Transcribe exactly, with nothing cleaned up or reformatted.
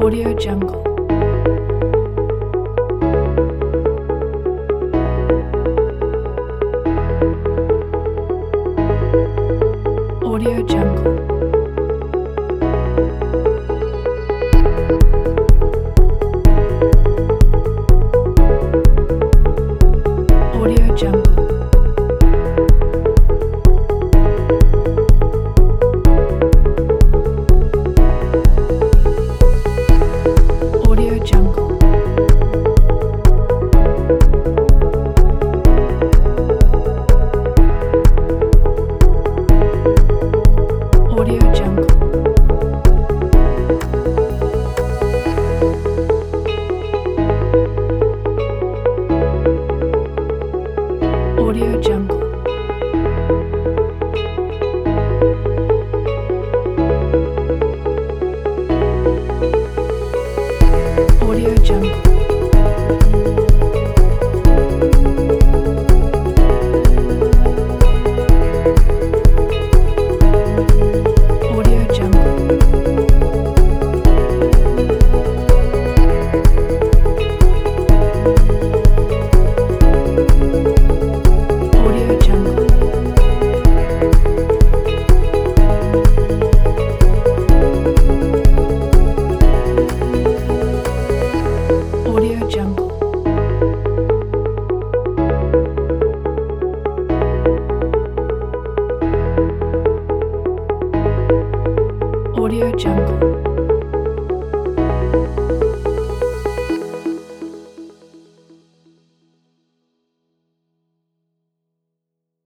Audio Jungle. Audio Jungle. Audio Jungle. Audio Jungle. Audio Jungle. Audio Jungle. Audio Jungle. Audio Jungle. Audio Jungle. Audio Jungle. Audio Jungle.